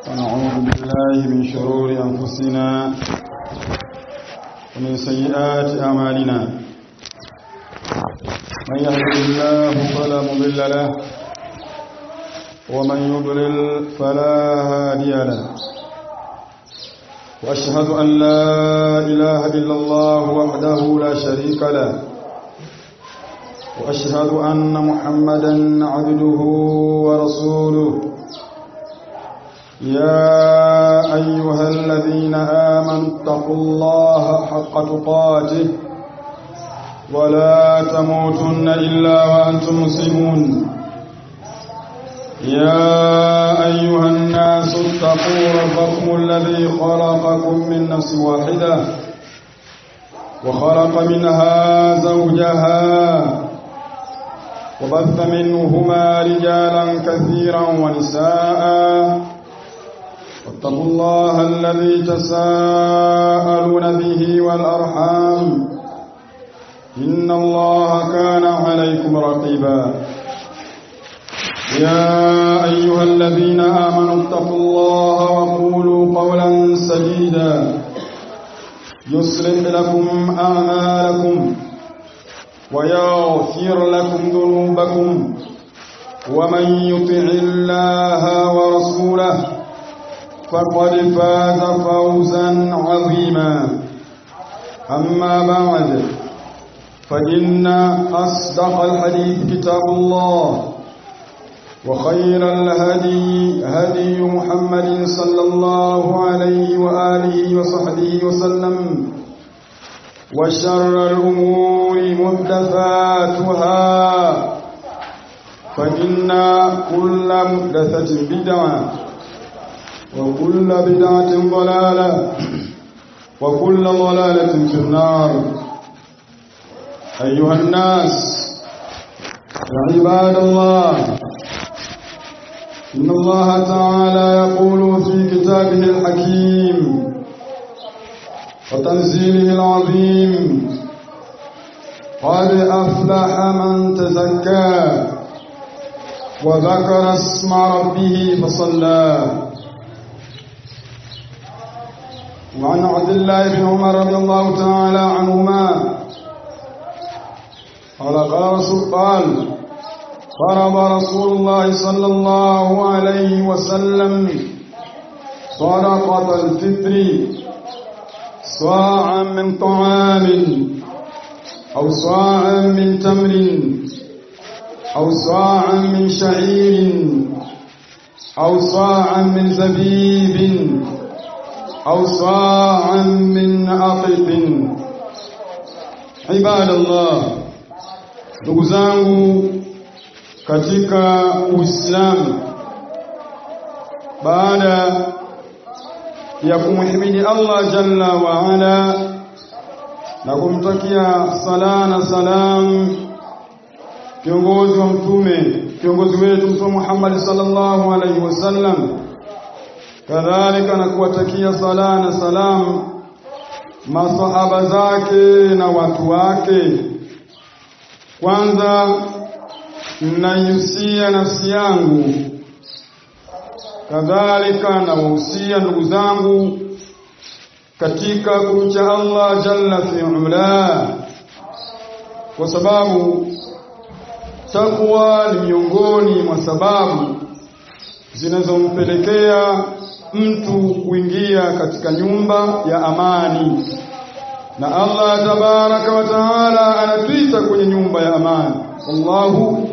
ونعوذ بالله من شرور أنفسنا ومن سيئات أعمالنا. من يهده الله فلا مضل له ومن يضلل فلا هادي له. وأشهد أن لا إله إلا الله وحده لا شريك له، وأشهد أن محمدا عبده ورسوله. يا أيها الذين آمنوا اتقوا الله حق تقاته ولا تموتن إلا وأنتم مسلمون. يا أيها الناس اتقوا ربكم الذي خلقكم من نفس واحدة وخلق منها زوجها وبث منهما رجالا كثيرا ونساء. واتقوا الله الذي تساءلون به والأرحام إن الله كان عليكم رقيبا. يا أيها الذين آمنوا اتقوا الله وقولوا قولا سديدا يصلح لكم أعمالكم ويغفر لكم ذنوبكم، ومن يطع الله ورسوله فقد فاز فوزا عظيما. أما بعد، فإن أصدق الحديث كتاب الله، وخير الهدي هدي محمد صلى الله عليه وآله وصحبه وسلم، وشر الأمور محدثاتها، فإن كل محدثة بدعة وكل بدعة ضلالة وكل ضلالة في النار. أيها الناس يا عباد الله، إن الله تعالى يقول في كتابه الحكيم وتنزيله العظيم: قد أفلح من تزكى وذكر اسم ربه فصلى. وعن عبد الله بن عمر رضي الله تعالى عنهما قال فرض رسول الله صلى الله عليه وسلم صدقة الفطر صاعا من طعام أو صاعا من تمر أو صاعا من شعير أو صاعا من زبيب أو صاعا من أقط. عباد الله، ndugu zangu katika Uislamu, baada ya kumhimidi Allah jalla wa ala na kumtakia sala na salam kiongozi wa mtume, kiongozi wetu Mtume Muhammad sallallahu alaihi wasallam, kadhalika na kuwatakia sala na salam masahaba zake na watu wake, kwanza naihusia nafsi yangu, kadhalika na wahusia ndugu zangu katika kumcha Allah jalla fi'ala, kwa sababu takwa ni miongoni mwa sababu zinazompelekea mtu kuingia katika nyumba ya amani. Na Allah tabaraka wa taala anatuita kwenye nyumba ya amani: Allahu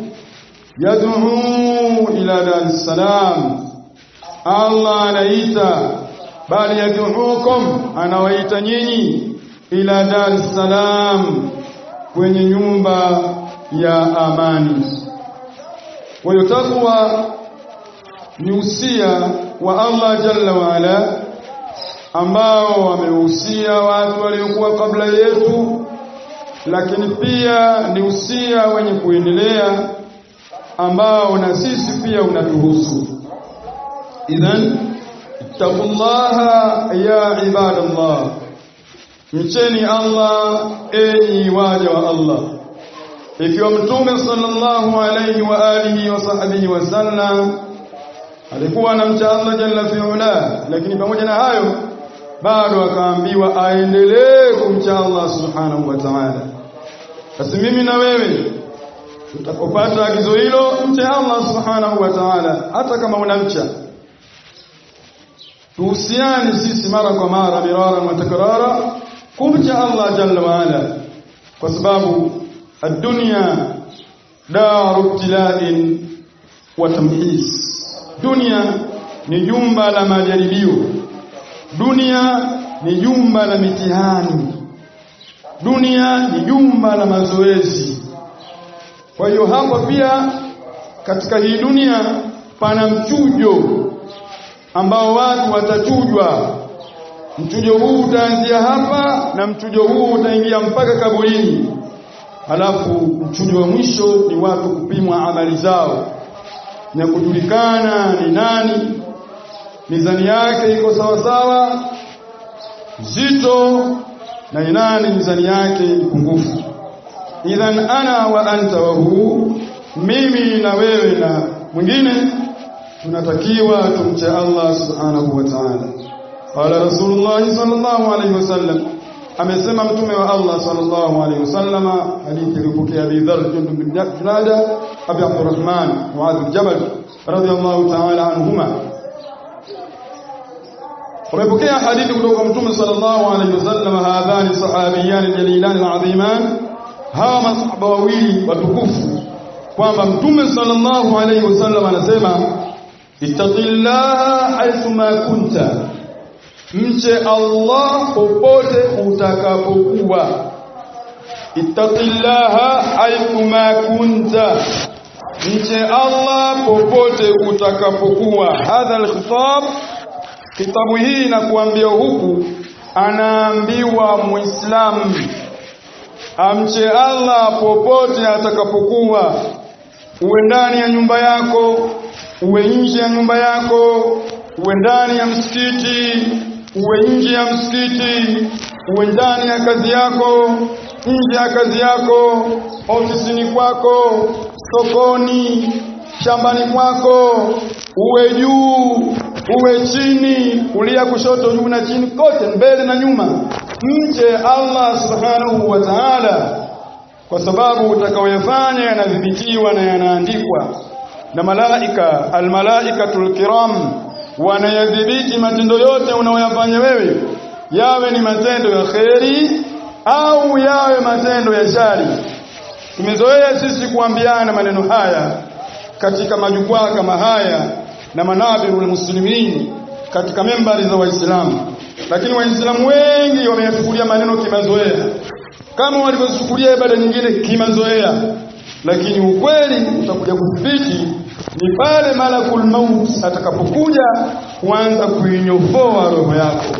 yad'u ila daris salam. Allah anaita, bali yad'ukum, anawaita nyinyi, ila daris salam, kwenye nyumba ya amani. Kwa hiyo takwa ni usia wa Allah jalla wa ala ambao wamehusia watu waliokuwa kabla yetu, lakini pia ni usia wenye kuendelea ambao na sisi pia unatuhusu. Idhan ittaqullaha ya ibadallah, mcheni Allah enyi waja wa Allah. Ikiwa Mtume sallallahu alayhi wa alihi wa sahbihi wasallam alikuwa anamcha Allah jalla fi'ala, lakini pamoja na hayo bado akaambiwa aendelee kumcha Allah subhanahu wa ta'ala. Basi mimi na wewe tutakopata agizo hilo, mche Allah subhanahu wa ta'ala hata kama unamcha. Tuhusiane sisi mara kwa mara, mirara wa takrara, kumcha Allah jalla wa ala, kwa sababu ad-dunya daru ibtila'in wa tamhis. Dunia ni jumba la majaribio, dunia ni jumba la mitihani, dunia ni jumba la mazoezi. Kwa hiyo hapa pia katika hii dunia pana mchujo ambao watu watachujwa. Mchujo huu utaanzia hapa na mchujo huu utaingia mpaka kaburini. Halafu mchujo wa mwisho ni watu kupimwa amali zao na kujulikana ni nani mizani yake iko sawa sawa zito na ni nani mizani yake pungufu. Idhan ana wa anta wa hu, mimi na wewe na mwingine tunatakiwa tumche Allah subhanahu wa ta'ala. Qala Rasulullah sallallahu alayhi wasallam, amesema mtume wa Allah sallallahu alayhi wasallam, hadithi iliyopokea Abi Dharr bin Junada Abi Abdurrahman Muadh Jabal radhiyallahu ta'ala anhuma. Wamepokea hadithi kutoka mtume sallallahu alayhi wasallam, hadhani sahabiyan jalilan adhiman, hawa masahaba wawili watukufu, kwamba mtume sallallahu alayhi wasallam anasema ittaqillaha haythuma kunta, mche Allah popote utakapokuwa. Ittaqillaha haythuma kunta, mche Allah popote utakapokuwa. Hadha al-khitab, kitabu hii na kuambia huku, anaambiwa Muislamu amche Allah popote atakapokuwa, uwe ndani ya nyumba yako, uwe nje ya nyumba yako, uwe ndani ya msikiti, uwe nje ya msikiti, uwe ndani ya kazi yako, nje ya kazi yako, ofisini kwako, sokoni, shambani kwako, uwe juu, uwe chini, kulia kushoto, juu na chini, kote mbele na nyuma, mche Allah subhanahu wa ta'ala, kwa sababu utakaoyafanya yanadhibitiwa na yanaandikwa na malaika. Almalaikatul kiram wanayadhibiti matendo yote unayoyafanya wewe, yawe ni matendo ya kheri au yawe matendo ya shari. Tumezoea sisi kuambiana maneno haya katika majukwaa kama haya na manabirul muslimin, katika membari za Waislamu, lakini Waislamu wengi wameyachukulia maneno kimazoea, kama walivyochukulia ibada nyingine kimazoea. Lakini ukweli utakuja kudhibiti ni pale malakul maut atakapokuja kuanza kuinyofoa roho yako.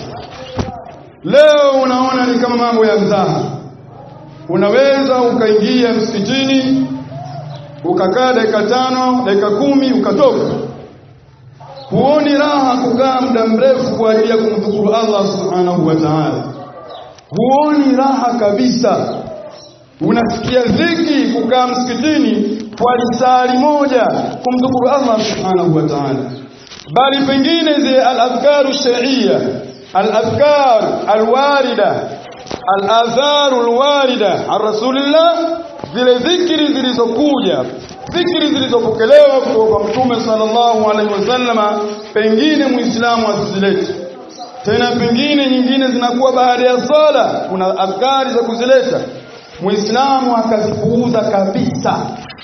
Leo unaona ni kama mambo ya mzaha. Unaweza ukaingia msikitini ukakaa dakika 5, dakika 10 ukatoka. Huoni raha kukaa muda mrefu kwa ajili ya kumshukuru Allah subhanahu wa ta'ala. Huoni raha kabisa. Unasikia dhiki kukaa msikitini kwa lisali moja kumshukuru Allah subhanahu wa ta'ala. Bali pengine zile al-adhkaru shar'iyya, al-adhkar al-warida, al-adhar al-warida an Rasulillah, zile dhikri zilizokuja, dhikri zilizopokelewa kutoka kwa Mtume sallallahu alaihi wasallama, pengine Muislamu asizilete tena, pengine nyingine zinakuwa baada ya sala, kuna adhkari za kuzileta, Muislamu akazipuuza kabisa.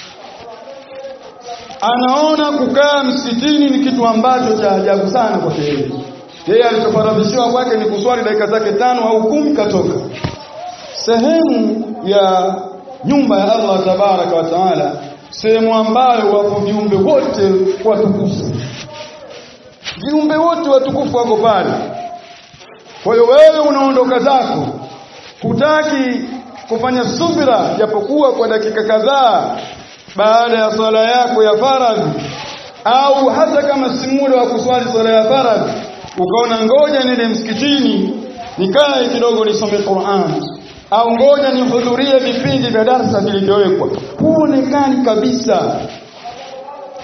Anaona kukaa msikitini ni kitu ambacho cha ajabu sana kwa yeye. Yeye alichofaradhishiwa kwake ni kuswali dakika zake 5 au 10 katoka. Sehemu ya nyumba ya Allah tabaraka wa taala, sehemu ambayo wapo viumbe wote watukufu. Viumbe wote watukufu wako pale. Kwa hiyo wewe unaondoka zako, hutaki kufanya subira japokuwa kwa dakika kadhaa baada ya swala yako ya faradhi, au hata kama si muda wa kuswali swala ya faradhi, ukaona ngoja nende msikitini nikae kidogo nisome Qur'an, au ngoja nihudhurie vipindi vya darasa vilivyowekwa, huonekani kabisa.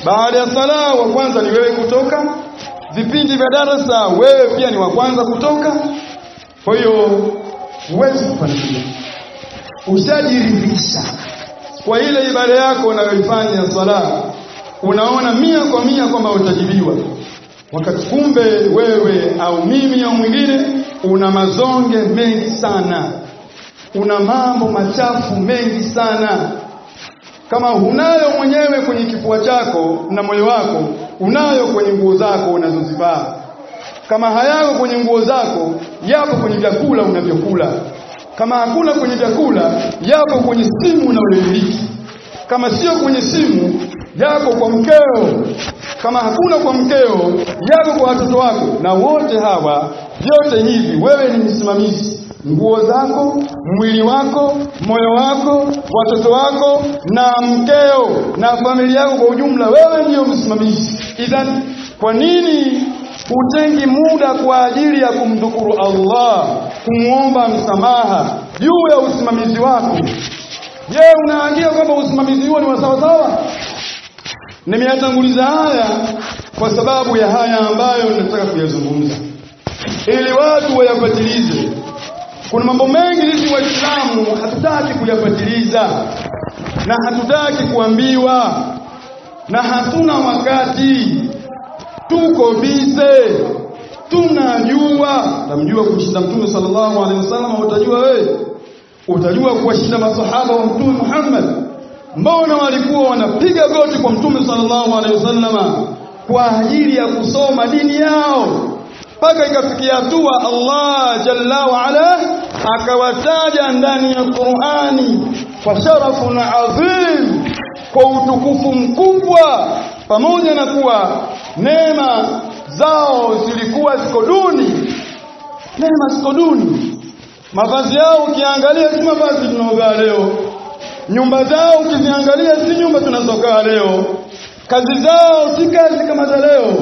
Baada ya sala wa kwanza ni wewe kutoka. Vipindi vya darasa wewe pia ni wa kwanza kutoka. Kwa hiyo huwezi kufanikiwa. Ushajiridhisha kwa ile ibada yako unayoifanya ya sala, unaona 100% kwamba utajibiwa, wakati kumbe wewe au mimi au mwingine una mazonge mengi sana, una mambo machafu mengi sana. Kama hunayo mwenyewe kwenye kifua chako na moyo wako, unayo kwenye nguo zako unazozivaa. Kama hayako kwenye nguo zako, yapo kwenye vyakula unavyokula. Kama hakuna kwenye vyakula, yapo kwenye simu unayomiliki. Kama sio kwenye simu, yako kwa mkeo. Kama hakuna kwa mkeo, yako kwa watoto wako. Na wote hawa, vyote hivi wewe ni msimamizi. Nguo zako, mwili wako, moyo wako, watoto wako na mkeo na familia yako kwa ujumla, wewe ndio msimamizi. Idhan, kwa nini utengi muda kwa ajili ya kumdhukuru Allah, kumuomba msamaha juu ya usimamizi wako? Je, unaangia kwamba usimamizi huo ni wa sawa sawa? Nimeyatanguliza haya kwa sababu ya haya ambayo nataka kuyazungumza, ili watu wayapatilize. Kuna mambo mengi sisi Waislamu hatutaki kuyapatiliza na hatutaki kuambiwa na hatuna wakati. Tuko bize, tunajua. Namjua kumshinda Mtume sallallahu alaihi wasallam, utajua wewe. Utajua kuwashinda masahaba wa Mtume Muhammad. Mbona walikuwa wanapiga goti kwa Mtume sallallahu alaihi wasallam kwa ajili ya kusoma dini yao, mpaka ikafikia hatua Allah jalla wa ala akawataja ndani ya Qur'ani kwa sharafun adhim, kwa utukufu mkubwa, pamoja na kuwa neema zao zilikuwa ziko duni. Neema ziko duni. Mavazi yao ukiangalia si mavazi tunaovaa leo. Nyumba zao ukiziangalia si nyumba tunazokaa leo. Kazi zao si kazi kama za leo.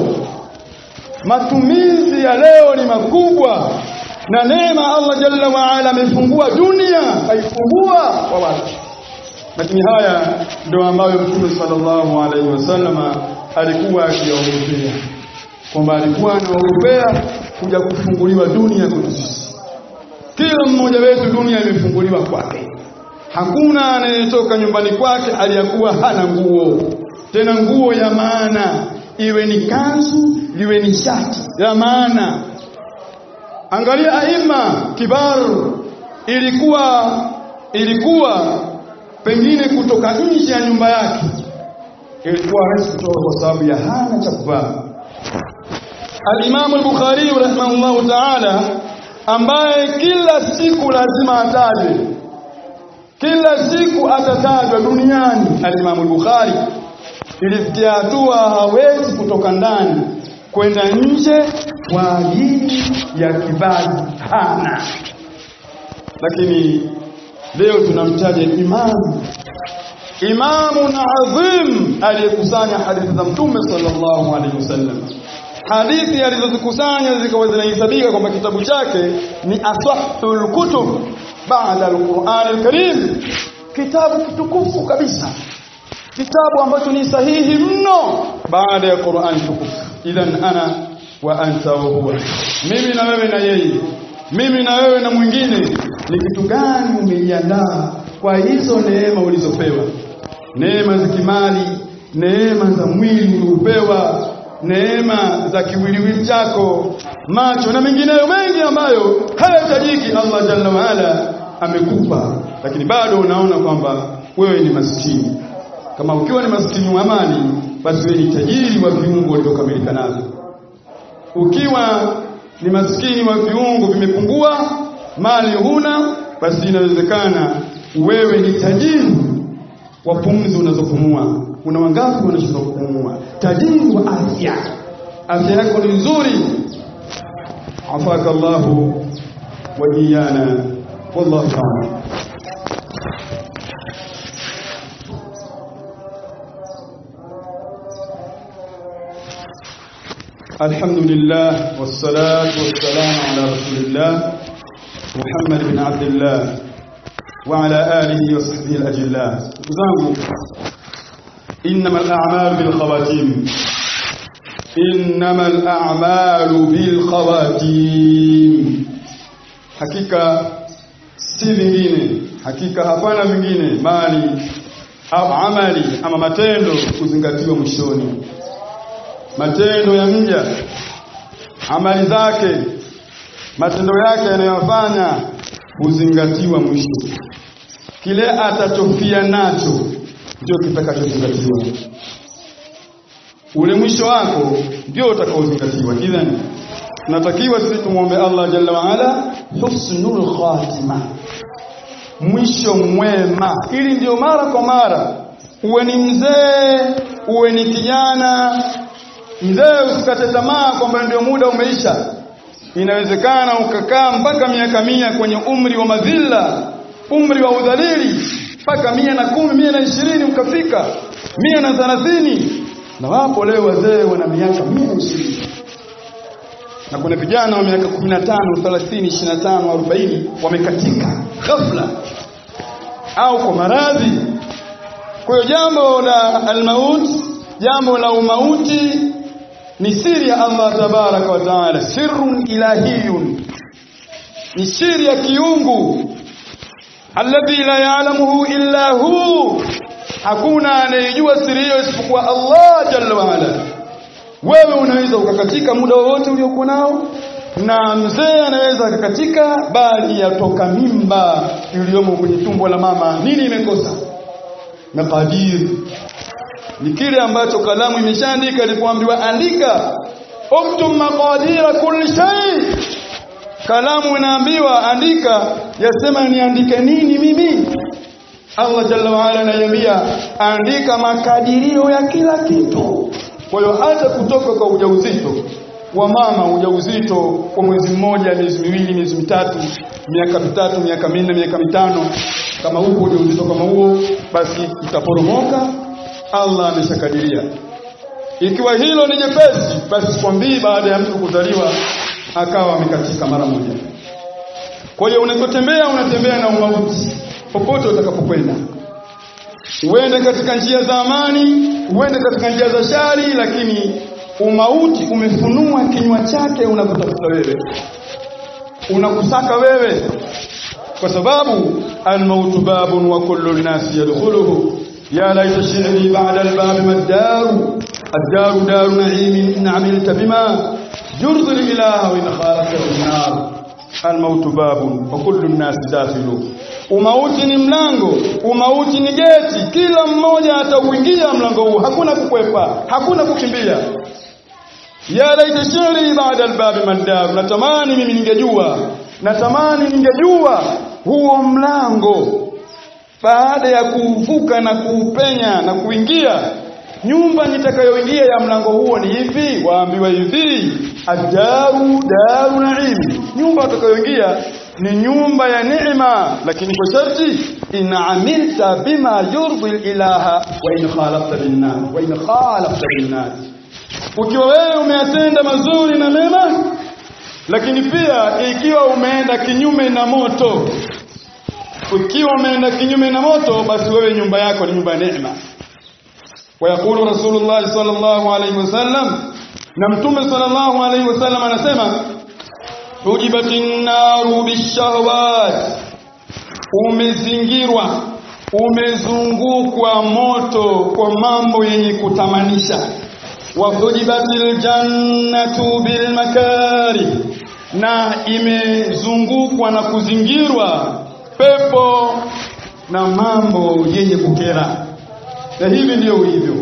Matumizi ya leo ni makubwa, na neema Allah jalla wa ala amefungua dunia, haifungua kwa watu. Lakini haya ndio ambayo Mtume sallallahu alaihi wasallam alikuwa akiyaombea, kwamba alikuwa anaombea kuja kufunguliwa dunia kwetu sisi. Kila mmoja wetu dunia imefunguliwa kwake. Hakuna anayetoka nyumbani kwake aliyakuwa hana nguo, tena nguo ya maana, iwe ni kanzu, iwe ni shati ya maana. Angalia aima kibaru, ilikuwa pengine kutoka nje ya nyumba yake ilikuwa rahisi kutoka kwa sababu ya hana cha kuvaa. Al-Imam al-Bukhari rahimahullah ta'ala, ambaye kila siku lazima atajwe, kila siku atatajwa duniani, al-Imam al-Bukhari ilifikia hatua hawezi kutoka ndani kwenda nje kwa ajili ya kibali hana. Lakini leo tunamtaja imamun adhim aliyekusanya hadithi za Mtume sallallahu alaihi wasallam. Hadithi alizozikusanya zikawa zinahesabika kwamba kitabu chake ni asahhul kutub baada al-Qur'an al-Karim, kitabu kitukufu kabisa, kitabu ambacho ni sahihi mno baada ya Qur'an tukufu. Idhan ana wa anta wa huwa, mimi na wewe na yeye, mimi na wewe na mwingine, ni kitu gani umejiandaa kwa hizo neema ulizopewa? Neema za kimali, neema za mwili uliopewa, neema za kiwiliwili chako, macho na mengineyo mengi ambayo hayatajiki. Allah jalla wa ala amekupa, lakini bado unaona kwamba wewe ni maskini. Kama ukiwa ni maskini wa mali, basi wewe ni tajiri wa viungo ulivyokamilika navyo. Ukiwa ni maskini wa viungo vimepungua, mali huna, basi inawezekana wewe ni tajiri wa pumzi unazopumua. Kuna wangapi wanashindwa kupumua? Tajiri wa afya, afya yako ni nzuri. Afaka Allahu wa iyana, wallahu ta'ala. Alhamdulillah wassalatu wassalamu ala rasulillah Muhammad bin Abdullah wa ala alihi wa sahbihi al-ajillah. Zangu, innamal a'malu bil khawatim, innamal a'malu bil khawatim. Hakika si vingine, hakika hapana vingine, mali au amali ama matendo kuzingatiwa mwishoni. Matendo ya mja, amali zake, matendo yake yanayofanya kuzingatiwa mwisho. Kile atachofia nacho ndio kitakachozingatiwa. Ule mwisho wako ndio utakaozingatiwa. Idhan tunatakiwa sisi tumuombe Allah Jalla wa Ala husnul khatima, mwisho mwema. Ili ndio mara kwa mara, uwe ni mzee, uwe ni kijana, mzee usikate tamaa kwamba ndio muda umeisha. Inawezekana ukakaa mpaka miaka 100 kwenye umri wa madhila, umri wa udhalili, mpaka 110, 120 ukafika 130. Na wapo leo wazee wana miaka 120. Na kuna vijana wa miaka 15, 30, 25, 40 wamekatika ghafla au kwa maradhi. Kwa hiyo jambo la al-maut, jambo la umauti ni siri ya Allah tabaraka wa taala, sirrun ilahiyun, ni siri ya kiungu, alladhi la ya'lamuhu illa hu, hakuna anayejua siri hiyo isipokuwa Allah jalla wa ala. Wewe unaweza ukakatika muda wowote uliokuwa nao, na mzee anaweza akakatika bali yatoka mimba iliyomo kwenye tumbo la mama. Nini imekosa? Maqadir ni kile ambacho kalamu imeshaandika. Ilipoambiwa andika, uktub maqadira kulli shay, kalamu inaambiwa andika, yasema niandike nini mimi? Allah Jalla wa Ala anayambia andika makadirio ya kila kitu. Kwa hiyo hata kutoka kwa ujauzito wa mama, ujauzito kwa mwezi mmoja, miezi miwili, miezi mitatu, miaka mitatu, miaka 4, miaka 5, kama huko ujauzito kama huo, basi itaporomoka. Allah ameshakadiria. Ikiwa hilo ni jepesi, basi kwambii baada ya mtu kuzaliwa akawa amekatika mara moja. Kwa hiyo unapotembea, unatembea na umauti popote utakapokwenda. Uende katika njia za amani, uende katika njia za shari, lakini umauti umefunua kinywa chake, unakutafuta wewe, unakusaka wewe. Kwa sababu al-mautu babun wa kullu an-nas yadkhuluhu, ya laita shi'ri ba'da al-bab mad-daru, ad-daru daru na'imin in 'amilta bima yurdi al-ilaha wa in khalaqta an-nar. Al-mautu babun wa kullu an-nas dakhilu, umauti ni mlango, umauti ni geti, kila mmoja atauingia mlango huu, hakuna kukwepa, hakuna kukimbia. Ya laita shi'ri ba'da al-bab mad-daru, natamani mimi ningejua, natamani ningejua huo mlango baada ya kuvuka na kuupenya na kuingia, nyumba nitakayoingia ya mlango huo ni hivi. Waambiwa hivi, ad-daru daru na'im, nyumba utakayoingia ni nyumba ya neema, lakini kwa sharti in amilta bima yurdi ilaha wa in khalafta bin-nas, wa in khalafta bin-nas. Ukiwa wewe umeatenda mazuri na mema, lakini pia ikiwa umeenda kinyume na moto, ukiwa umeenda kinyume na moto, basi wewe nyumba yako ni nyumba ya neema. Wayakulu Rasulullah sallallahu alayhi wasallam, na Mtume sallallahu alayhi wasallam anasema, ujibatin naru bishahawat, umezingirwa, umezungukwa moto kwa mambo yenye kutamanisha. Wa ujibatil jannatu bil makari, na imezungukwa na kuzingirwa pepo na mambo yenye kukera. Na hivi ndio hivyo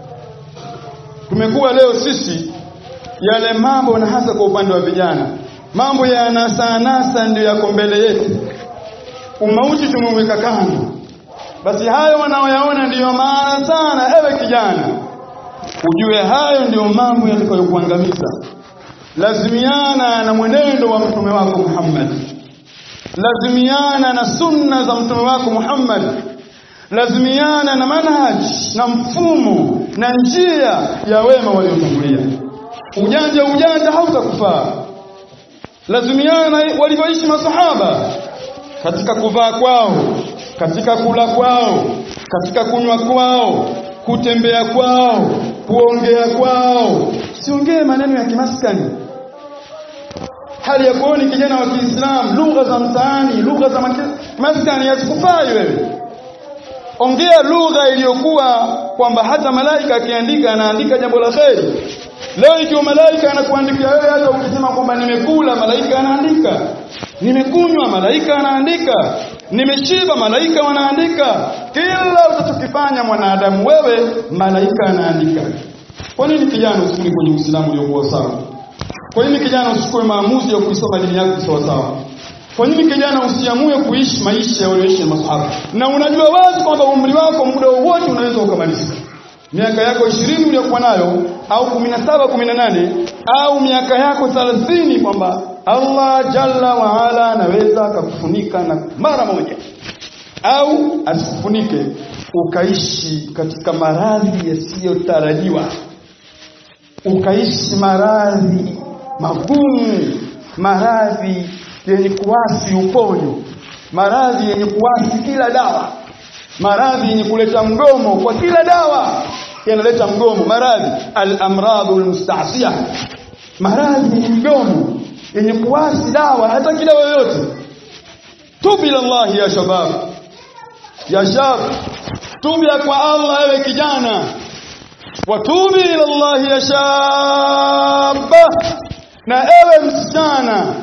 tumekuwa leo sisi, yale mambo, na hasa kwa upande wa vijana, mambo ya anasa ndio yako mbele yetu. Umauti tumeweka kando, basi hayo wanaoyaona ndiyo maana sana. Ewe kijana, ujue hayo ndiyo mambo yatakayokuangamiza. Lazimiana na mwenendo wa mtume wako Muhammad, lazimiana na sunna za mtume wako Muhammad, lazimiana na manhaj na mfumo na njia ya wema waliotangulia. Ujanja hautakufaa. Lazimiana walivyoishi masahaba, katika kuvaa kwao, katika kula kwao, katika kunywa kwao, kutembea kwao, kuongea kwao, siongee maneno ya kimaskani. Hali ya kuoni kijana wa Kiislamu, lugha za mtaani, lugha za maskani hazikufai wewe. Ongea lugha iliyokuwa kwamba hata malaika akiandika anaandika jambo la kheri. Leo ikiwa malaika anakuandikia wewe, hata ukisema kwamba nimekula, malaika anaandika. Nimekunywa, malaika anaandika. Nimeshiba, malaika wanaandika. Kila utachokifanya mwanadamu wewe, malaika anaandika. Kwa nini kijana usikuli kwenye Uislamu uliokuwa sawa? Kwa nini kijana usichukue maamuzi ya kuisoma dini yako sawa sawa? Kwa nini kijana usiamue kuishi maisha walioishi masahaba? Na unajua wazi kwamba umri wako muda wote unaweza ukamaliza. Miaka yako 20 uliyokuwa nayo au 17, 18 au miaka yako 30, kwamba Allah Jalla wa Ala anaweza kukufunika na mara moja, au asikufunike ukaishi katika maradhi yasiyotarajiwa, ukaishi maradhi magumu, maradhi yenye kuasi uponyo, maradhi yenye kuasi kila dawa, maradhi yenye kuleta mgomo kwa kila dawa yanaleta mgomo, maradhi al-amradul musta'siya, maradhi yenye mgomo yenye kuasi dawa hata kila yoyote. Tubu ila Allah ya shabab, ya shab, tubu kwa Allah ewe kijana, watubu ila Allah ya shab, na ewe msichana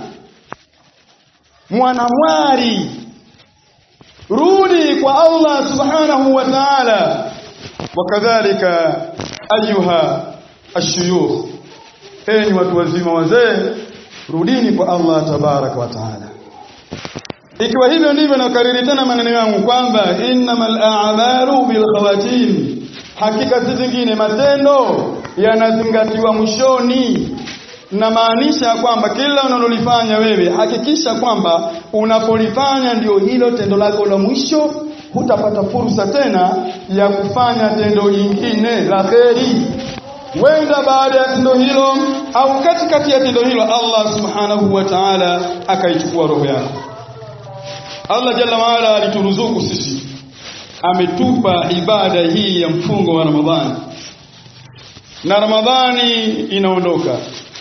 mwanamwari, rudi kwa Allah subhanahu wa ta'ala. Wakadhalika ayuha ashuyukh, enyi watu wazima wazee, rudini kwa Allah tabaraka wa ta'ala. Ikiwa hivyo ndivyo, nakariri tena maneno yangu kwamba innamal a'malu bil khawatim, hakika si zingine matendo yanazingatiwa mwishoni. Na maanisha kwamba kila unalolifanya wewe, hakikisha kwamba unapolifanya ndio hilo tendo lako la mwisho. Hutapata fursa tena ya kufanya tendo lingine la kheri. Wenda baada ya tendo hilo au katikati ya tendo hilo Allah subhanahu wa ta'ala akaichukua roho yako. Allah Jalla wa Ala alituruzuku sisi, ametupa ibada hii ya mfungo wa Ramadhani, na Ramadhani inaondoka.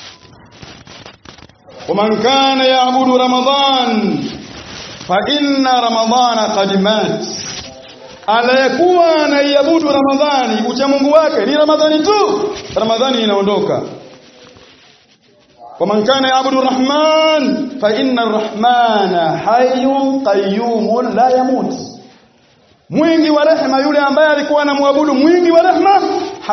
ومن كان يعبد رمضان فإن رمضان قد مات, aliyekuwa anaiabudu Ramadhani, ucha Mungu wake ni Ramadhani tu, Ramadhani inaondoka. ومن كان يعبد الرحمن فإن الرحمن حي قيوم لا يموت, mwingi wa rehema yule ambaye alikuwa anamwabudu mwingi wa rehema,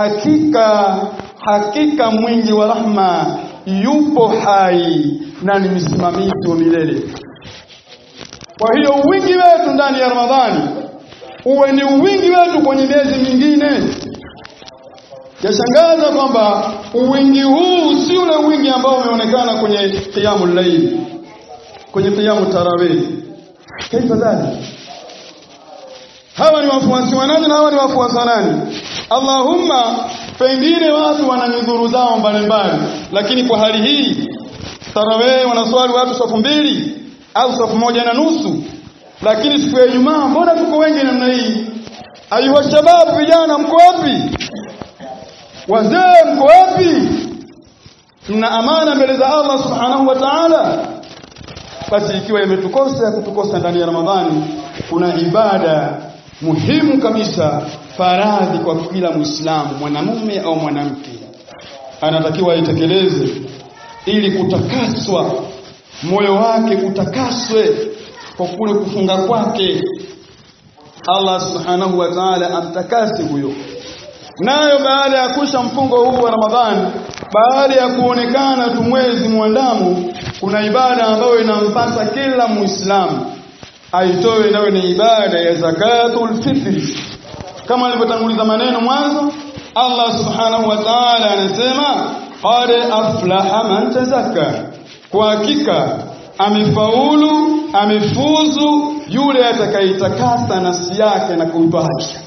hakika mwingi wa rehema yupo hai na ni msimamizi wa milele. Kwa hiyo wingi wetu ndani ya Ramadhani uwe ni wingi wetu kwenye miezi mingine. Yashangaza kwamba wingi huu si ule wingi ambao umeonekana kwenye qiyamul layl, kwenye qiyamut tarawih. Kaifa dhalik? Hawa ni wafuasi wa nani na hawa ni wafuasi wa nani? Allahumma, pengine watu wana nyudhuru zao mbalimbali, lakini kwa hali hii tarawih wanaswali watu safu 2 au safu 1.5, lakini siku ya Ijumaa mbona tuko wengi namna hii? Ayuha shababu, vijana mko wapi? Wazee mko wapi? Mna amana mbele za Allah subhanahu wa ta'ala. Basi ikiwa imetukosa kutukosa ndani ya Ramadhani, kuna ibada muhimu kabisa, faradhi kwa kila Muislamu, mwanamume au mwanamke, anatakiwa aitekeleze ili kutakaswa moyo wake, utakaswe kwa kule kufunga kwake. Allah subhanahu wa ta'ala amtakase huyo. Nayo baada ya kusha mfungo huu wa Ramadhani, baada ya kuonekana tu mwezi muandamu, kuna ibada ambayo inampasa kila Muislamu aitoe, nayo ni ibada ya zakatul fitri. Kama alivyotanguliza maneno mwanzo, Allah subhanahu wa ta'ala anasema qad aflaha man tazakka, kwa hakika amefaulu, amefuzu yule atakayetakasa nafsi yake na kuibaki.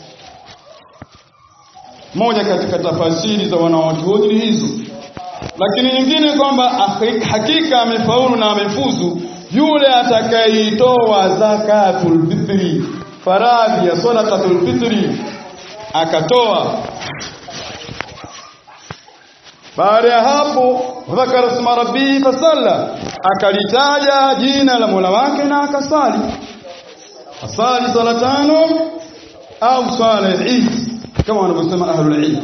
Moja katika tafasiri za wanawachuoni hizo, lakini nyingine kwamba hakika amefaulu na amefuzu yule atakayeitoa zakatul fitri, faradhi ya sadaqatul fitri, akatoa. Baada ya hapo dhakara isma rabbihi fasalla, akalitaja jina la Mola wake na akasali. Asali sala tano au swala ya Eid kama wanavyosema ahlul ilm.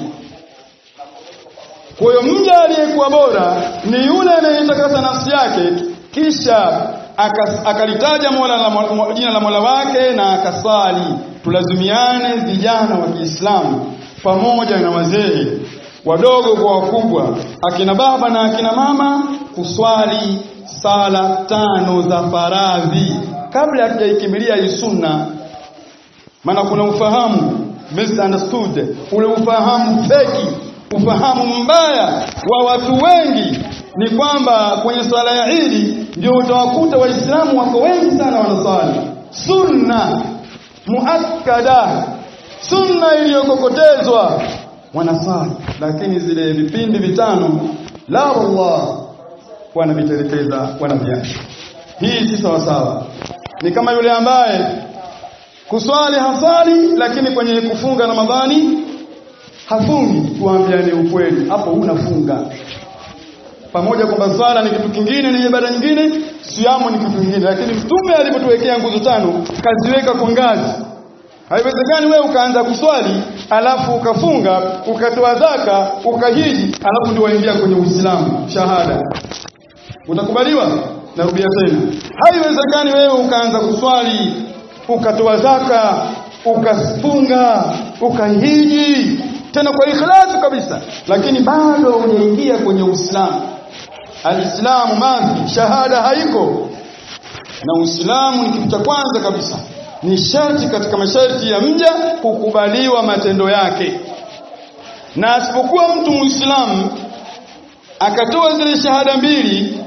Kwa hiyo mja aliyekuwa bora ni yule anayetakasa nafsi yake kisha akalitaja jina la Mola wake na akasali. Tulazimiane vijana wa Kiislamu pamoja na wazee, wadogo kwa wakubwa, akina baba na akina mama, kuswali sala tano za faradhi kabla hajaikimbilia hii sunna. Maana kuna ufahamu misunderstood, ule ufahamu feki, ufahamu mbaya wa watu wengi ni kwamba kwenye swala ya Eid ndio utawakuta waislamu wako wengi sana wanasali sunna muakkada, sunna iliyokokotezwa wanasali, lakini zile vipindi vitano la wallah wanavitelekeza, wanaviacha. Hii si sawa sawa. Ni kama yule ambaye kuswali hasali lakini kwenye kufunga Ramadhani hafungi. Tuambiane ukweli, hapo unafunga. Pamoja kwamba swala ni kitu kingine, ni ibada nyingine, siamu ni kitu kingine, lakini Mtume alipotuwekea nguzo tano kaziweka kwa ngazi. Haiwezekani wewe ukaanza kuswali alafu ukafunga, ukatoa zaka, ukahiji, alafu ndio waingia kwenye Uislamu shahada. Utakubaliwa? Narudia tena. Haiwezekani wewe ukaanza kuswali, ukatoa zaka, ukafunga, ukahiji tena kwa ikhlasi kabisa, lakini bado hujaingia kwenye Uislamu. Alislamu madhi, shahada haiko. Na Uislamu ni kitu cha kwanza kabisa, ni sharti katika masharti ya mja kukubaliwa matendo yake. Na asipokuwa mtu Muislamu akatoa zile shahada mbili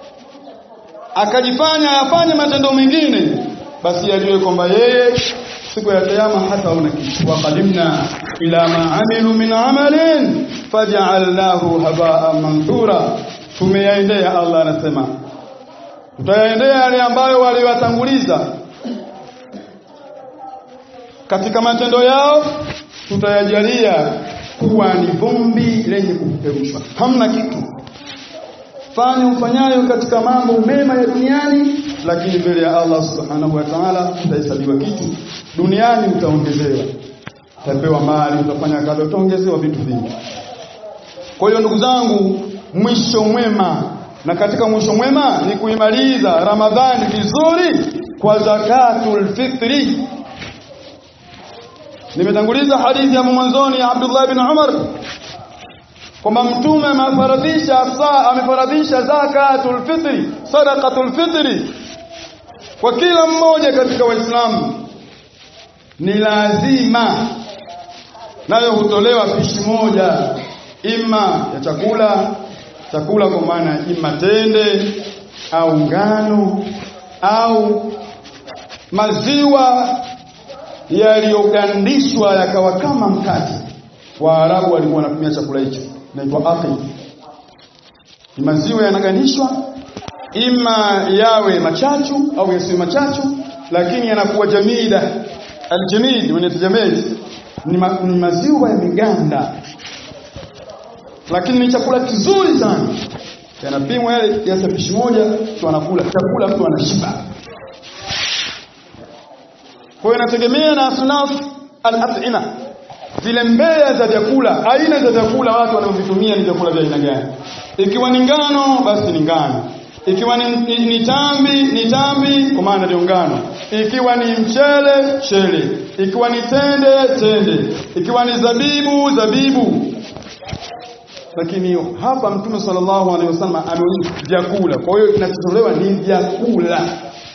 akajifanya afanye matendo mengine, basi ajue kwamba yeye siku ya kiyama hataona kitu. Wa qadimna ila ma amilu min amalin faj'alnahu haba'an manthura. Tumeyaendea, Allah anasema tutayaendea yale ambayo waliwatanguliza katika matendo yao, tutayajalia kuwa ni vumbi lenye kupeperushwa, hamna kitu. Fanya ufanyayo katika mambo mema ya duniani, lakini mbele ya Allah subhanahu wa ta'ala utahesabiwa kitu. Duniani utaongezewa, utapewa mali, utafanya kazi, utaongezewa vitu vingi. Kwa hiyo ndugu zangu, mwisho mwema, na katika mwisho mwema ni kuimaliza Ramadhani vizuri kwa zakatul fitri. Nimetanguliza hadithi ya mwanzoni ya Abdullah ibn Umar kwamba Mtume amefaradhisha zakatul fitri, sadaqatul fitri kwa kila mmoja katika Waislamu. Ni lazima, nayo hutolewa pishi moja, ima ya chakula kwa maana ima tende au ngano au maziwa yaliyogandishwa yakawa kama mkate. Waarabu walikuwa wanatumia chakula hicho, inaitwa aqid. Ni maziwa yanagandishwa, ima yawe machachu au yasiwe machachu, lakini yanakuwa jamida. Aljamid wanatajamid ni maziwa yameganda, lakini ni chakula kizuri sana. Yanapimwa yale kiasi pishi moja, mtu anakula chakula, mtu anashiba. Kwa hiyo inategemea na asnaf al-at'ima, zile mbea za vyakula, aina za vyakula watu wanaovitumia ni vyakula vya aina gani. Ikiwa ni ngano basi ni ngano, ikiwa ni tambi kwa maana ndio ngano, ikiwa ni mchele, ikiwa ni tende, ikiwa ni zabibu. Lakini hapa Mtume sallallahu alaihi wasallam ameonyesha vyakula. Kwa hiyo kinachotolewa ni vyakula.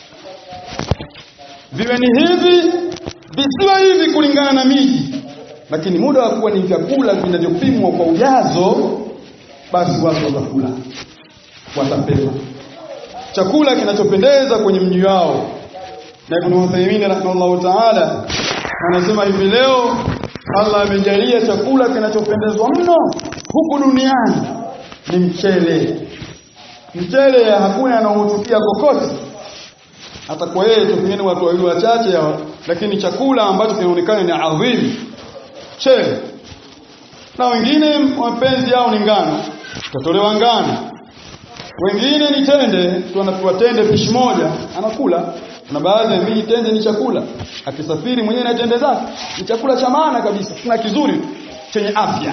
Viwe ni hivi, visiwe hivi kulingana na miji, lakini muda wa kuwa ni vyakula vinavyopimwa kwa ujazo, basi watu watakula, watapewa chakula kinachopendeza kwenye mji wao. Na Ibn Uthaymeen rahimahullah ta'ala anasema hivi, leo Allah amejalia chakula kinachopendezwa mno huku duniani ni mchele. Mchele hakuna anaochukia kokote, hata kwa yeye tu pengine watu wawili wachache, lakini chakula ambacho kinaonekana ni adhim mchele. Na wengine mapenzi yao ni ngano, utatolewa ngano. Wengine ni tende, mtu anapewa tende pishi moja anakula. Na baadhi ya mimi tende ni chakula, akisafiri mwenyewe na tende zake, ni chakula cha maana kabisa, kina kizuri chenye afya.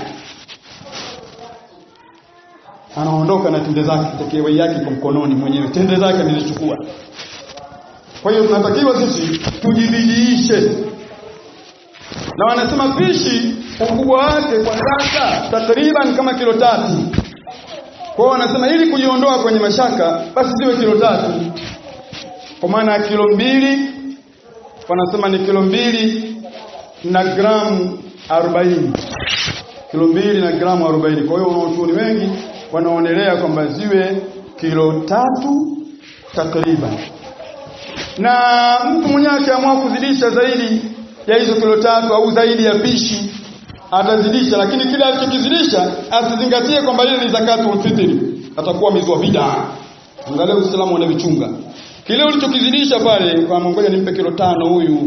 Anaondoka na tende zake, tekewe yake kwa mkononi mwenyewe, tende zake amezichukua. Kwa hiyo tunatakiwa sisi tujibidiishe. Na wanasema pishi ukubwa wake kwa sasa takriban kama kilo 3. Kwa hiyo wanasema ili kujiondoa kwenye mashaka basi ziwe kilo 3. Kwa maana kilo 2 wanasema ni kilo 2 na gramu 40. Kilo 2 na gramu 40. Kwa hiyo wanachuoni wengi wanaonelea kwamba ziwe kilo 3 takriban. Na mtu mwenyewe akiamua kuzidisha zaidi ya hizo kilo 3 au zaidi ya pishi atazidisha, lakini kile alichokizidisha asizingatie kwamba ile ni zakatul fitri, atakuwa mizwa bid'a. Angalia Uislamu unavichunga. Kile ulichokizidisha pale, kwa ngoja nimpe kilo 5 huyu.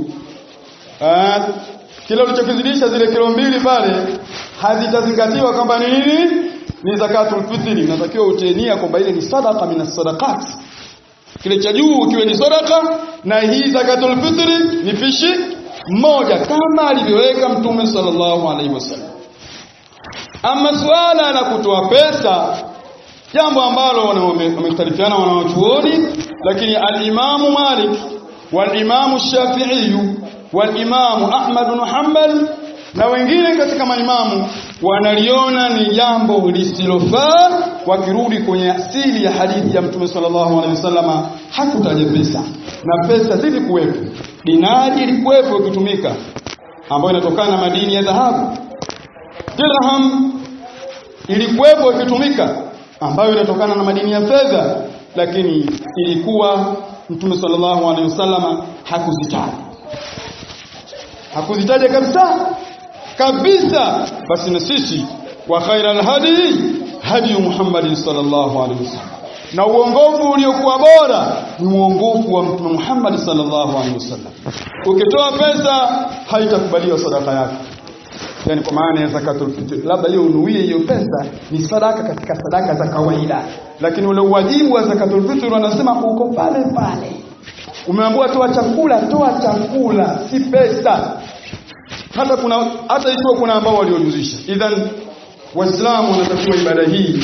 Kile ulichokizidisha zile kilo 2 pale hazitazingatiwa kwamba ni nini? Ni zakatul fitri. Unatakiwa utenia kwamba ile ni sadaqa minas sadaqat. Kile cha juu kiwe ni sadaqa na hii zakatul fitri ni pishi moja kama alivyoweka Mtume sallallahu alaihi wasallam. Ama swala la kutoa pesa, jambo ambalo wamekhtalifiana wanawachuoni, lakini al-Imam Malik wal-Imam Shafi'i wal-Imam Ahmad bin Hanbal na wengine katika maimamu wanaliona ni jambo lisilofaa, wakirudi kwenye asili ya hadithi ya Mtume sallallahu alaihi wasallam hakutaja pesa. Na pesa zilikuwepo, dinari ilikuwepo ikitumika ambayo inatokana na madini ya dhahabu. Dirham ilikuwepo ikitumika ambayo inatokana na madini ya fedha, lakini ilikuwa Mtume sallallahu alaihi wasallam hakuzitaja kabisa. Basi na sisi wa khairal hadi Muhammad sallallahu alaihi wasallam, na uongofu uliokuwa bora ni uongofu wa Mtume Muhammad sallallahu alaihi wasallam. Ukitoa pesa haitakubaliwa sadaka yako, yani kwa maana ya zakatul fitr. Labda leo unuie hiyo pesa ni sadaka katika sadaka za kawaida, lakini ule wajibu wa zakatul fitr wanasema uko pale pale. Umeambiwa toa chakula, si pesa. Hata ikiwa kuna ambao waliojuzisha. Idhan Waislamu wanatakiwa ibada hii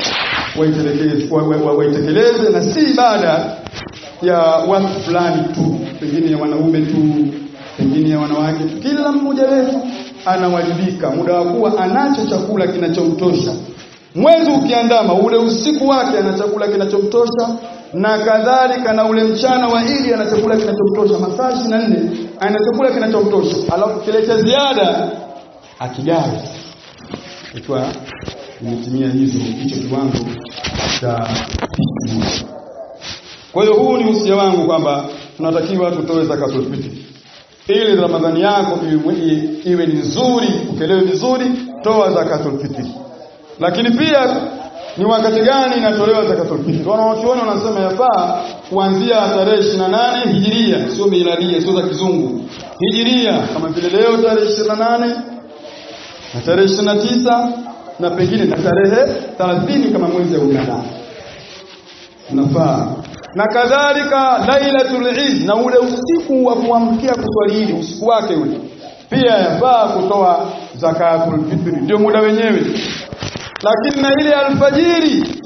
waitekeleze, na si ibada ya watu fulani tu, pengine ya wanaume tu, pengine ya wanawake. Kila mmoja wetu anawajibika muda wa kuwa anacho chakula kinachomtosha. Mwezi ukiandama ule usiku wake ana chakula kinachomtosha, na kadhalika na ule mchana wa Idi ana chakula kinachomtosha, masaa 24 ana chakula kinachomtosha. Alafu kile cha ziada akigawa ikiwa imetimia hicho kiwango cha pishi. Kwa hiyo huu ni usia wangu kwamba tunatakiwa tutoe zakatul fitr ili Ramadhani yako iwe ni nzuri, ukelewe vizuri, toa zakatul fitr. Lakini pia ni wakati gani inatolewa zakatul fitr? Wanawachuoni wanasema yafaa kuanzia tarehe 28 Hijiria, sio miladia, sio za kizungu. Hijiria kama vile leo tarehe 28 na tarehe 29 na pengine na tarehe 30 kama mwezi wa Ramadhani. Nafaa. Na kadhalika Lailatul Eid, na ule usiku wa kuamkia kuswali Eid, usiku wake ule pia yafaa kutoa zakatul fitr, ndio muda wenyewe. Lakini na ile alfajiri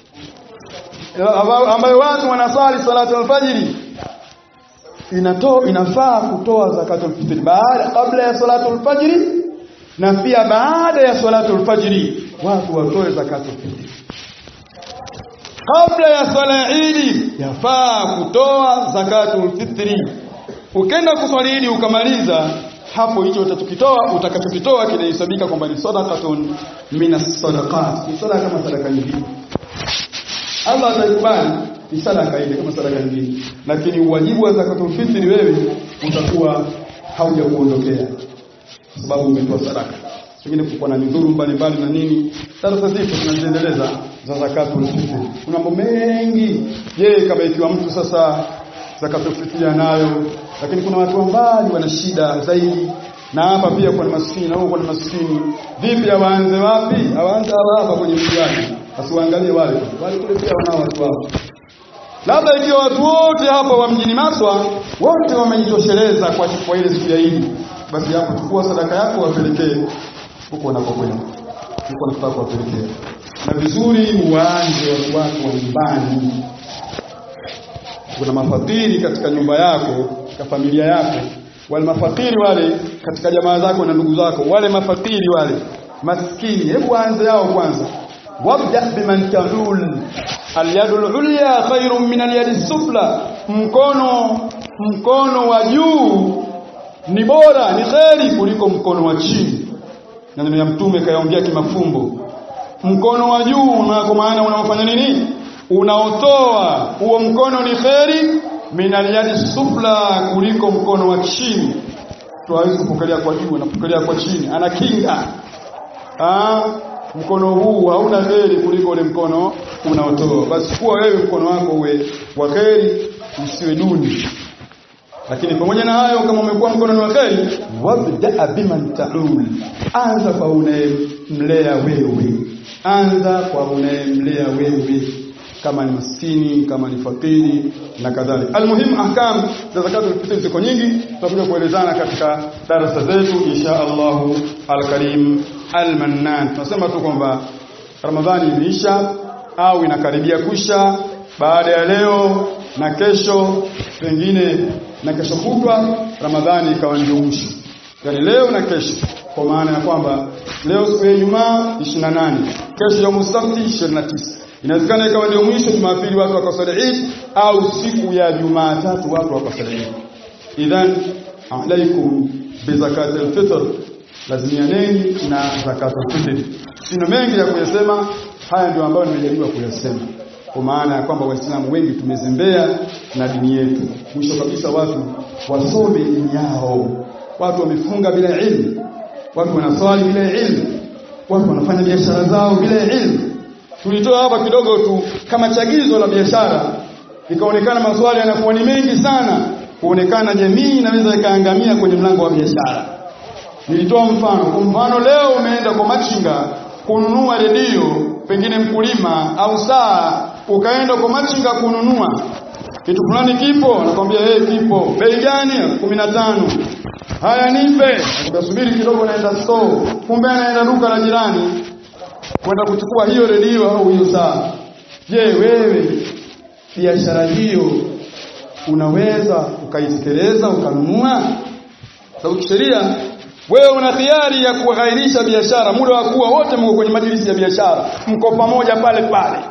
ambayo watu wanasali salatu alfajiri, inafaa kutoa zakatul fitr kabla ya salatu alfajiri, na pia baada ya salatu alfajiri watu watoe zakatul fitr. Kabla ya swala Eid yafaa kutoa zakatul fitr. Ukienda kuswali Eid ukamaliza, hapo hicho utakachokitoa kinahesabika kwamba ni sadaqatun minas sadaqat, ni sadaka kama sadaka nyingine. Allah ataikubali ni sadaka ile kama sadaka nyingine, lakini wajibu wa zakatul fitr wewe utakuwa haujakuondokea kwa sababu umetoa sadaka. Pengine kuko na nidhuru mbalimbali na nini. Sasa sisi tunaendeleza za zakatul fitr. Kuna mambo mengi. Kama ikiwa mtu sasa zakatul fitr anayo, lakini kuna watu ambao wana shida zaidi, na hapa pia kwa maskini na huko kwa maskini. Vipi waanze wapi? Waanze hapa kwenye mjani. Asiwaangalie wale kule pia wanao watu wao. Labda ikiwa watu wote hapa wa mjini Maswa wote wamejitosheleza kwa ile siku ya Eid, basi hapo chukua sadaka yako wapelekee huko unapokwenda. Huko unataka kuwapelekea. Na vizuri uanze watu wako wa nyumbani. Kuna mafakiri katika nyumba yako, katika familia yako. Wale mafakiri wale katika jamaa zako na ndugu zako, wale mafakiri wale maskini, hebu anze yao kwanza. Wabda biman talul al-yadul ulya khairun min al-yadi sufla. Mkono wa juu ni bora, ni kheri kuliko mkono wa chini. Na neno ya Mtume kayaongea kimafumbo. Mkono wa juu kwa maana unafanya nini? Unaotoa, huo mkono ni kheri min al-yadi sufla kuliko mkono wa chini. Tuwawezi kupokelea kwa juu na kupokelea kwa chini, ana kinga. Mkono huu hauna kheri kuliko ule mkono unaotoa. Basi kuwa wewe mkono wako uwe wa kheri, usiwe duni. Lakini pamoja na hayo, kama umekuwa mkono wa kheri, wabda biman ta'ul, anza kwa unayemlea wewe. Anza kwa unayemlea wewe, kama ni maskini, kama ni fakiri na kadhalika. Almuhim, ahkam za zakatul fitr ziko nyingi, tutakuja kuelezana katika darasa zetu insha Allah al-Karim al-Mannan. Tunasema tu kwamba Ramadhani imeisha au inakaribia kuisha. Baada ya leo na kesho, pengine na kesho kutwa, Ramadhani ikawa ndio mwisho. Yaani leo na kesho, kwa maana ya kwamba leo siku ya Ijumaa 28, kesho ya Musafti 29. Inawezekana ikawa ndio mwisho Jumapili watu wakasali Eid, au siku ya Jumatatu watu wakasali Eid. Idhan alaikum bi zakatil fitr, lazimianeni na zakatul fitr. Sina mengi ya kuyasema, haya ndio ambayo nimejaribu kuyasema. Kwa maana ya kwamba Waislamu wengi tumezembea na dini yetu. Mwisho kabisa watu wasome dini yao. Watu wamefunga bila ilmu, watu wanaswali bila ilmu, watu wanafanya biashara zao bila ilmu. Tulitoa hapa kidogo tu kama chagizo la biashara, ikaonekana maswali yanakuwa ni mengi sana, kuonekana jamii inaweza ikaangamia kwenye mlango wa biashara. Nilitoa mfano. Kwa mfano, leo umeenda kwa machinga kununua redio, pengine mkulima, au saa, ukaenda kwa machinga kununua kitu fulani, kipo, anakuambia kipo, bei gani? 15. Haya, nipe. Ukasubiri kidogo, naenda store, kumbe anaenda duka la jirani kwenda kuchukua hiyo redio au hiyo saa. Je, wewe biashara hiyo unaweza ukaitekeleza ukanunua? Sababu sheria wewe una hiari ya kughairisha biashara. Muda wa kuwa wote mko kwenye majlisi ya biashara, mko pamoja pale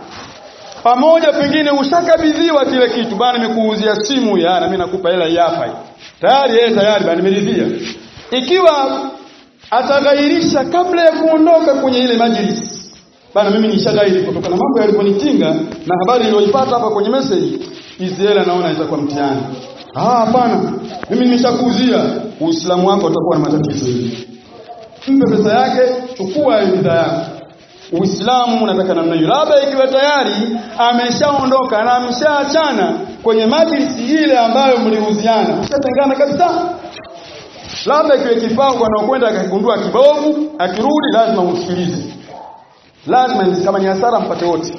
pamoja, pengine ushakabidhiwa kile kitu, bana nimekuuzia simu na mimi nakupa hela hii hapa. Tayari bana nimeridhia. Ikiwa ataghairisha kabla ya kuondoka kwenye ile majlisi, bana mimi nishagairi kutokana na mambo yaliponitinga na habari niliyoipata hapa kwenye message, hizi hela naona itakuwa mtihani. Hapana, mimi nimeshakuuzia. Uislamu wako utakuwa na matatizo hivi. Mpe pesa yake, chukua bidhaa yako. Uislamu unataka namna hiyo. Labda ikiwa tayari ameshaondoka na ameshaachana kwenye majlisi ile ambayo mliuziana, mshatengana kabisa. Labda ikiwa kipango anaokwenda akagundua kibovu, akirudi lazima usikilize. Lazima kama ni hasara mpate wote.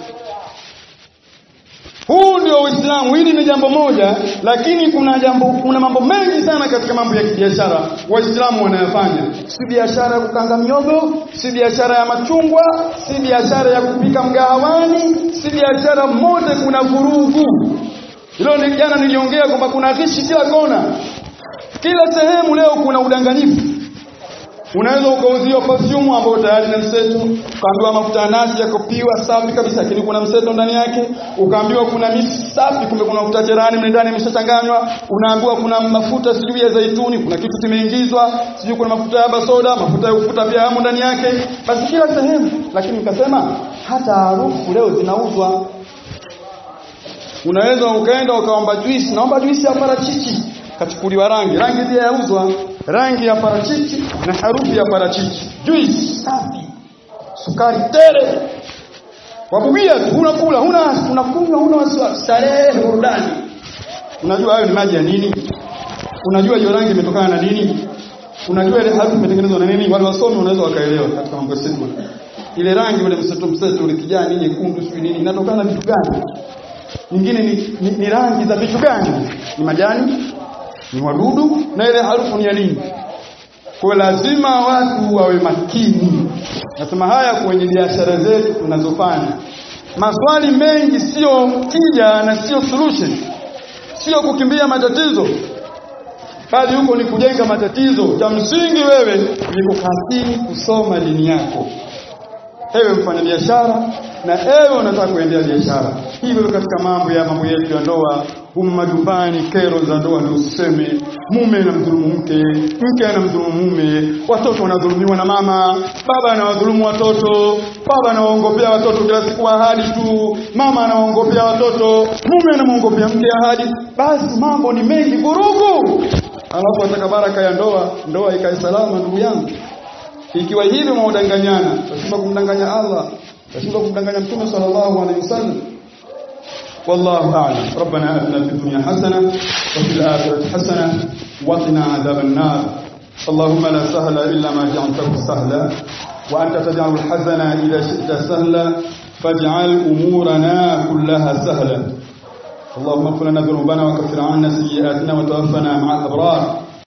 Huu ndio Uislamu. Hili ni jambo moja, lakini kuna mambo mengi sana katika mambo ya kibiashara Waislamu wanayofanya. Si biashara ya kukanga miogo, si biashara ya machungwa, si biashara ya kupika mgahawani, si biashara moja, kuna vurugu. Hilo ni jana niliongea kwamba kuna ghishi kila kona. Kila sehemu leo kuna udanganyifu. Unaweza ukauziwa perfume ambayo tayari na mseto, ukaambiwa mafuta ya nazi yakopiwa safi kabisa, lakini kuna mseto ndani yake. Ukaambiwa kuna miti safi, kumbe kuna mafuta jerani mle ndani yameshachanganywa. Unaambiwa kuna mafuta sijui ya zaituni, kuna kitu kimeingizwa, sijui kuna mafuta ya basoda, mafuta ya ufuta pia yamo ndani yake. Basi kila sehemu. Lakini nikasema hata harufu leo zinauzwa. Unaweza ukaenda ukaomba juice, naomba juice ya parachichi, kachukuliwa rangi pia yauzwa, rangi ya parachichi na harufu ya parachichi. Juice safi, sukari tele, wabugia tu, unakula, unakunywa, una wasiwasi, starehe, burudani. Unajua hayo ni maji ya nini? Unajua hiyo rangi imetokana na nini? Unajua ile harufu imetengenezwa na nini? Wale wasomi wanaweza wakaelewa katika mambo ya siku. Ile rangi ile mseto ile kijani, nyekundu, sio nini, inatokana na vitu gani? Nyingine ni rangi za vitu gani? Ni majani, ni wadudu, na ile harufu ni ya nini? Kwa lazima watu wawe makini. Nasema haya kwenye biashara zetu tunazofanya. Maswali mengi sio tija na sio solution. Sio kukimbia matatizo. Bali huko ni kujenga matatizo. Cha msingi wewe ni kukaa kusoma dini yako. Ewe mfanya biashara na ewe unataka kuendea biashara. Hivyo katika mambo yetu ya ndoa, majumbani, kero za ndoa ndio useme mume anamdhulumu mke, mke anamdhulumu mume, watoto wanadhulumiwa na mama, baba anawadhulumu watoto, baba anawaongopea watoto kila siku ahadi tu, mama anawaongopea watoto, mume anamuongopea mke ahadi. Basi mambo ni mengi vurugu. Alafu ataka baraka ya ndoa ikae salama ndugu yangu. Ikiwa hivi mwadanganyana, tashinda kumdanganya Allah, tashinda kumdanganya Mtume sallallahu alaihi wasallam. والله أعلم. ربنا آتنا في الدنيا حسنة وفي الآخرة حسنة وقنا عذاب النار. اللهم لا سهل إلا ما جعلته سهلا وأنت تجعل الحزن إذا شئت سهلا فاجعل أمورنا كلها سهلا. اللهم اغفر لنا ذنوبنا وكفر عنا سيئاتنا وتوفنا مع الأبرار.